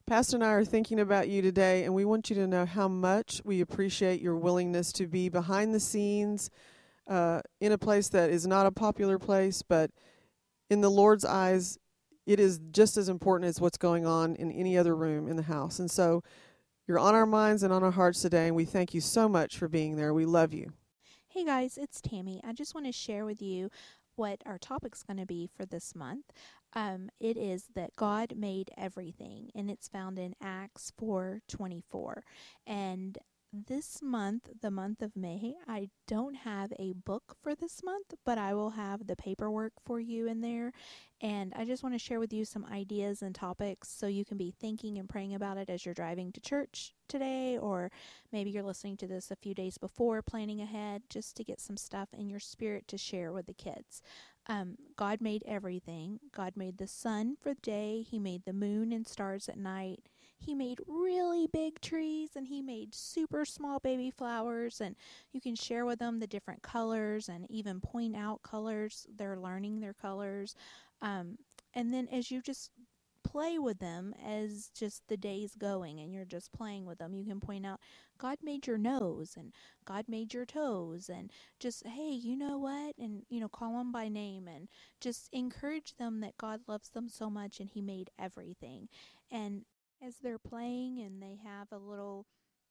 Pastor and I are thinking about you today, and we want you to know how much we appreciate your willingness to be behind the scenes in a place that is not a popular place, but in the Lord's eyes, it is just as important as what's going on in any other room in the house. And so you're on our minds and on our hearts today, and we thank you so much for being there. We love you. Hey guys, it's Tammy. I just want to share with you what our topic's going to be for this month. It is that God made everything, and it's found in Acts 4:24. And this month, the month of May, I don't have a book for this month, but I will have the paperwork for you in there. And I just want to share with you some ideas and topics so you can be thinking and praying about it as you're driving to church today, or maybe you're listening to this a few days before, planning ahead, just to get some stuff in your spirit to share with the kids. God made everything. God made the sun for the day. He made the moon and stars at night. He made really big trees, and he made super small baby flowers, and you can share with them the different colors and even point out colors. They're learning their colors. Um, and then as you just play with them as just the day's going and you're just playing with them, you can point out God made your nose and God made your toes, and just, hey, you know what, and call them by name and just encourage them that God loves them so much and he made everything. And as they're playing and they have a little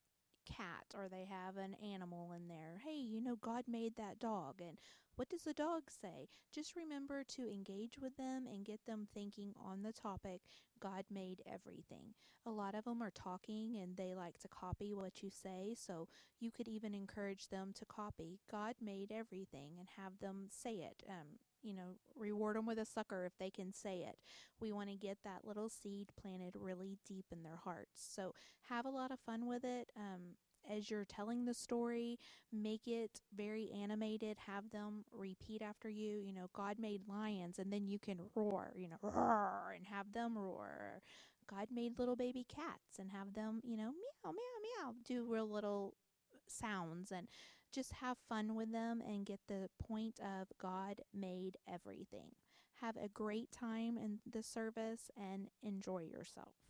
cat or they have an animal in there, hey, God made that dog, and what does the dog say? Just remember to engage with them and get them thinking on the topic, God made everything. A lot of them are talking and they like to copy what you say, so you could even encourage them to copy God made everything and have them say it. Reward them with a sucker if they can say it. We want to get that little seed planted really deep in their hearts. So have a lot of fun with it. As you're telling the story, make it very animated. Have them repeat after you. God made lions, and then you can roar, roar, and have them roar. God made little baby cats, and have them, meow, meow, meow, do real little sounds, and just have fun with them and get the point of God made everything. Have a great time in the service and enjoy yourself.